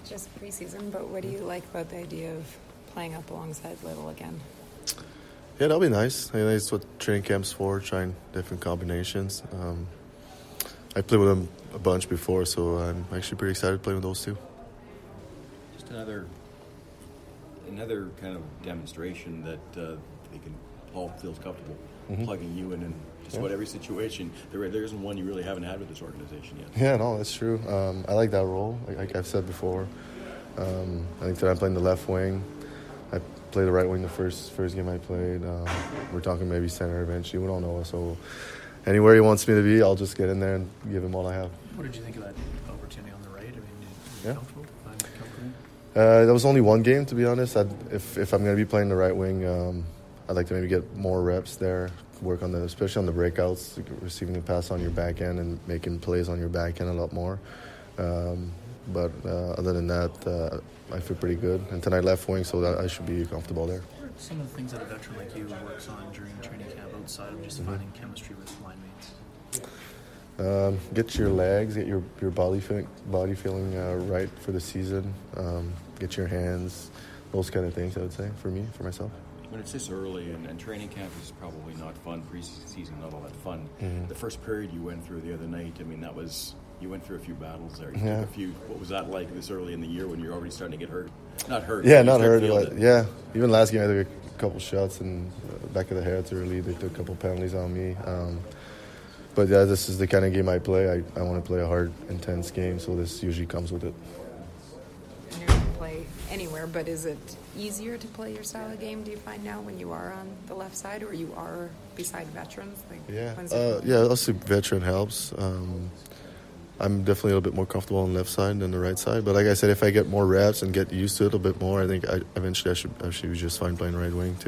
just preseason, but what do you like about the idea of playing up alongside Little again? Yeah, that'll be nice. I think that's what training camp's for, trying different combinations. I played with him a bunch before, so I'm actually pretty excited to play with those two. Just another kind of demonstration that Paul feels comfortable plugging you in just about every situation. There isn't one you really haven't had with this organization yet. Yeah, no, that's true. I like that role, like I've said before. I think that I'm playing the left wing. I played the right wing the first game I played. We're talking maybe center eventually. We don't know. So anywhere he wants me to be, I'll just get in there and give him all I have. What did you think of that opportunity on the right? I mean, are you comfortable? That was only one game, to be honest. If I'm going to be playing the right wing, I'd like to maybe get more reps there, work on especially on the breakouts, receiving the pass on your back end and making plays on your back end a lot more. But other than that, I feel pretty good. And tonight left wing, so that I should be comfortable there. What are some of the things that a veteran like you works on during training camp outside of just finding chemistry with line mates? Get your legs, get your body feeling right for the season. Get your hands, those kind of things, I would say, for myself. When it's this early and training camp is probably not fun, preseason not all that fun. The first period you went through the other night, I mean, you went through a few battles there. You took a few. What was that like this early in the year when you're already starting to get hurt? Not hurt. Yeah, not hurt. Yeah, even last game I took a couple shots in the back of the head early. They took a couple penalties on me. But yeah, this is the kind of game I play. I want to play a hard, intense game, so this usually comes with it. And you're going to play anywhere, but is it easier to play your style of game, do you find now, when you are on the left side or you are beside veterans? Also veteran helps. I'm definitely a little bit more comfortable on the left side than the right side. But like I said, if I get more reps and get used to it a bit more, I think eventually I should be just fine playing right wing too.